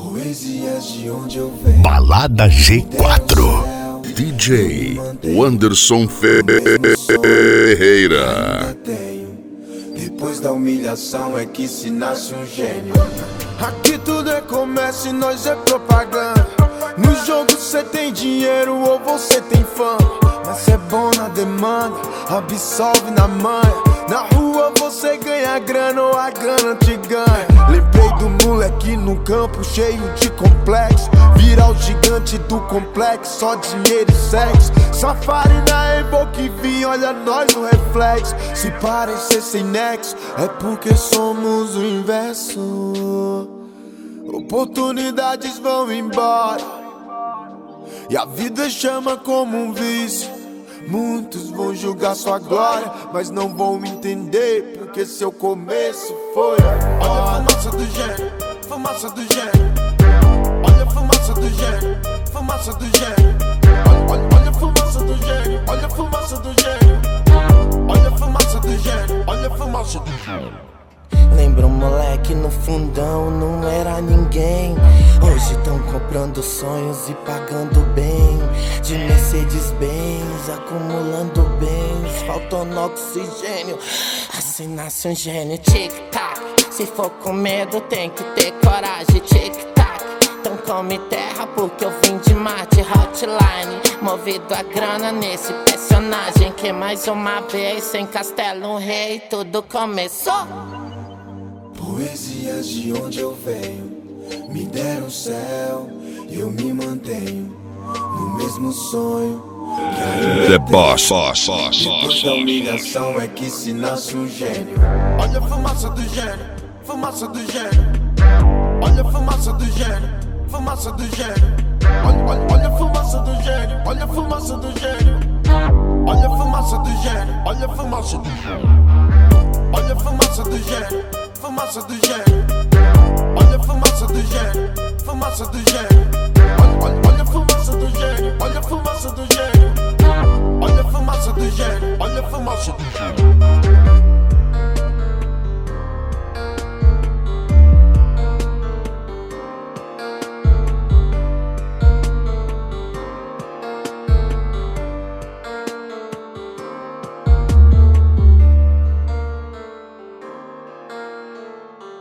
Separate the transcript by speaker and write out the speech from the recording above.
Speaker 1: Poesias de onde eu venho.
Speaker 2: Balada G4.
Speaker 3: DJ Wanderson Ferreira.
Speaker 1: Depois da humilhação é que se nasce um gênio.
Speaker 4: Aqui tudo é comércio e nós é propaganda. No jogo cê tem dinheiro ou você tem fama, mas cê é bom na demanda, absolve na manha. Na rua você ganha grana ou a grana te ganha. Lembrei do moleque no campo cheio de complexo, virar o gigante do complexo, só dinheiro e sexo. Safari na Evoque vim, olha nós no reflexo. Se parecer sem nexo, é porque somos o inverso. Oportunidades vão embora e a vida chama como um vício. Muitos vão julgar sua glória, mas não vão entender porque seu começo foi. Olha a fumaça do gênio, fumaça do gênio. Olha a fumaça do gênio, fumaça do gênio. Olha a fumaça do gênio, olha a fumaça do gênio. Olha a fumaça do gênio, olha a fumaça do gênio.
Speaker 5: Lembra um moleque no fundão, não era ninguém. Hoje tão comprando sonhos e pagando bem. De Mercedes-Benz, acumulando bens. Faltando oxigênio, assim nasce um gênio. Tic-tac, se for com medo tem que ter coragem. Tic-tac, então come terra porque eu vim de Marte. Hotline, movido a grana nesse personagem. Que mais uma vez, sem castelo, um rei, tudo começou.
Speaker 1: Poesias de onde eu venho me deram céu e eu me mantenho no mesmo sonho.
Speaker 3: The Boss.
Speaker 1: Depois da humilhação é que se nasce um gênio.
Speaker 4: Olha a fumaça do gênio, fumaça do gênio. Olha a fumaça do gênio, fumaça do gênio. Olha a fumaça do gênio, olha a fumaça do gênio. Olha a fumaça do gênio, olha a fumaça do gênio. Olha a fumaça do gênio, fumaça do gênio. Olha a fumaça do gênio, fumaça do gênio. Olha a fumaça do gênio, olha a fumaça do gênio. Olha a fumaça do gênio, olha a fumaça do gênio.